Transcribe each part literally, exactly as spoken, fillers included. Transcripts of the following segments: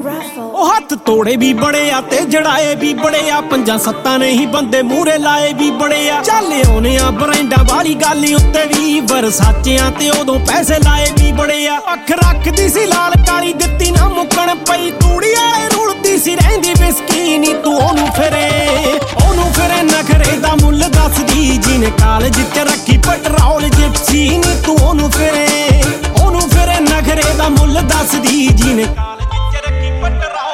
ਉਹ ਹੱਥ ਤੋੜੇ ਵੀ ਬੜੇ ਆ ਤੇ ਜੜਾਏ ਵੀ ਬੜੇ ਆ, ਪੰਜਾਂ ਸੱਤਾਂ ਨੇ ਹੀ ਬੰਦੇ ਮੂਹਰੇ ਲਾਏ ਵੀ ਬੜੇ ਆ। ਚੱਲ ਆਉਨੇ ਆ ਬਰੈਂਡਾਂ ਵਾਲੀ ਗੱਲ ਉੱਤੇ ਵੀ, ਵਰਸਾਚਿਆਂ ਤੇ ਉਦੋਂ ਪੈਸੇ ਲਾਏ ਵੀ ਬੜੇ ਆ। ਅੱਖ ਰੱਖਦੀ ਸੀ ਲਾਲ ਕਾਲੀ, ਦਿੱਤੀ ਨਾ ਮੁੱਕਣ ਪਈ, ਤੂੜੀ ਆਏ ਰੁਲਦੀ ਸੀ ਰਹਿੰਦੀ ਬਿਸਕੀ ਨੀ ਤੂੰ ਉਹਨੂੰ ਫਿਰੇ ਉਹਨੂੰ ਫਿਰੇ ਨਖਰੇ ਦਾ ਮੁੱਲ ਦੱਸਦੀ, ਜਿਹਨੇ ਕਾਲਜ ਚ ਰੱਖੀ ਪੈਟਰੋਲ ਜਿਪਸੀ ਨੀ ਤੂੰ ਉਹਨੂੰ ਫਿਰੇ ਉਹਨੂੰ ਫਿਰੇ ਨਖਰੇ ਦਾ ਮੁੱਲ ਦੱਸਦੀ, ਜਿਹਨੇ ਕਾਲਜ ਚ ਰੱਖੀ ਪੈਟਰੋਲ।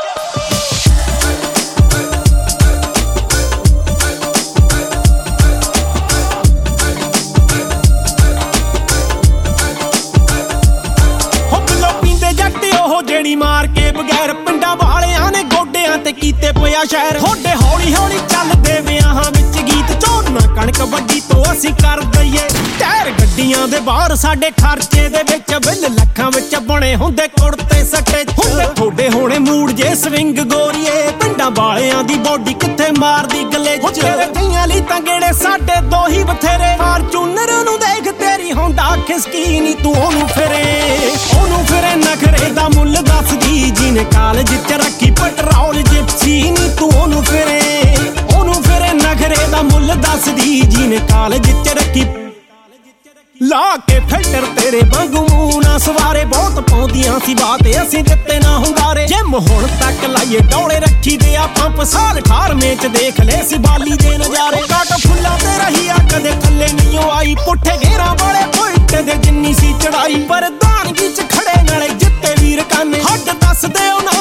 ਜਿਹੜੀ ਮਾਰ ਕੇ ਬਗੈਰ ਪਿੰਡਾਂ ਵਾਲਿਆਂ ਨੇ ਗੋਡਿਆਂ ਤੇ ਕੀਤੇ ਪਿਆ ਸ਼ਹਿਰ, ਹੋਡੇ ਹੌਲੀ ਹੌਲੀ ਚੱਲਦੇ ਵਿਆਹਾਂ ਵਿੱਚ ਗੀਤ, ਝੋਨਾ ਕਣਕ ਵੱਡੀ ਤੋਂ ਅਸੀਂ ਕਰ ਦਈਏ ਟਾਇਰ ਗੱਡੀਆਂ ਦੇ ਬਾਹਰ, ਸਾਡੇ ਖਰਚੇ ਦੇ ਵਿੱਚ ਬਿੱਲ ਲੱਖਾਂ ਵਿੱਚ ਬਣੇ ਹੁੰਦੇ ਕੁੜਤੇ ਸੱਟੇ ਹੁੰਦੇ ਥੋੜੇ ਹੋਣੇ ਮੂਡ ਜੇ ਸਵਿੰਗ ਗੋਰੀਏ, ਪਿੰਡਾਂ ਵਾਲਿਆਂ ਦੀ ਬੋਡੀ ਕਿੱਥੇ ਮਾਰਦੀ ਗਲੇ ਚ, ਤੇਰੇ ਕਈਆਂ ਲਈ ਤਾਂ ਗੇੜੇ ਸਾਡੇ ਦੋ ਹੀ ਬਥੇਰੇ, ਫਾਰਚੂਨਰ ਨੂੰ ਦੇਖ ਤੇਰੀ ਹੁੰਦਾ ਖਿਸਕੀ ਨੀ ਤੂੰ ਉਹਨੂੰ ਫਿਰੇ ਉਹਨੂੰ ਫਿਰੇ ਨਖਰੇ ਦਾ ਮੁੱਲ ਦੱਸਦੀ, ਜਿਹਨੇ ਕਾਲਜ ਚ ਰੱਖੀ ਪੈਟਰੋਲ ਜਿਪਸੀ ਨੀ ਤੂੰ ਉਹਨੂੰ ਫਿਰੇ ਉਹਨੂੰ ਫਿਰੇ ਨਖਰੇ ਦਾ ਮੁੱਲ ਦੱਸਦੀ, ਜਿਹਨੇ ਕਾਲਜ ਚ ਰੱਖੀ ਲਾ ਕੇ ਫਿਲਟਰ ਤੇਰੇ ਵਾਂਗੂ ਮੂੰਹ ਨਾ ਸਵਾਰੇ, ਬਹੁਤ ਪਾਉਂਦੀਆਂ ਸੀ ਬਾਤ ਅਸੀਂ ਦਿੱਤੇ ਨਾ ਹੁੰਗਾਰੇ, ਜਿਮ ਹੁਣ ਤੱਕ ਲਾਈਏ ਡੌਲੇ ਰੱਖੀ ਦੇ ਆ ਪੰਪ, ਸਾਲ ਅਠਾਰਵੇਂ ਚ ਦੇਖ ਲੈ ਸੀ ਬਾਲੀ ਦੇ ਨਜ਼ਾਰੇ, ਕਾਟ ਫੁੱਲਾਂ ਤੇ ਰਹੀ ਆ ਕਦੇ ਥੱਲੇ ਨਹੀਂ ਆਈ, ਪੁੱਠੇ ਘੇਰਾਂ ਵਾਲੇ ਪੁੱਟ ਦੇ ਜਿੰਨੀ ਸੀ ਚੜਾਈ, ਪ੍ਰਧਾਨਗੀ ਚ ਖੜੇ ਨਾਲੇ ਜਿੱਤੇ ਵੀਰ ਕਾਨੇ, ਹੱਡ ਦੱਸਦੇ ਉਹਨਾਂ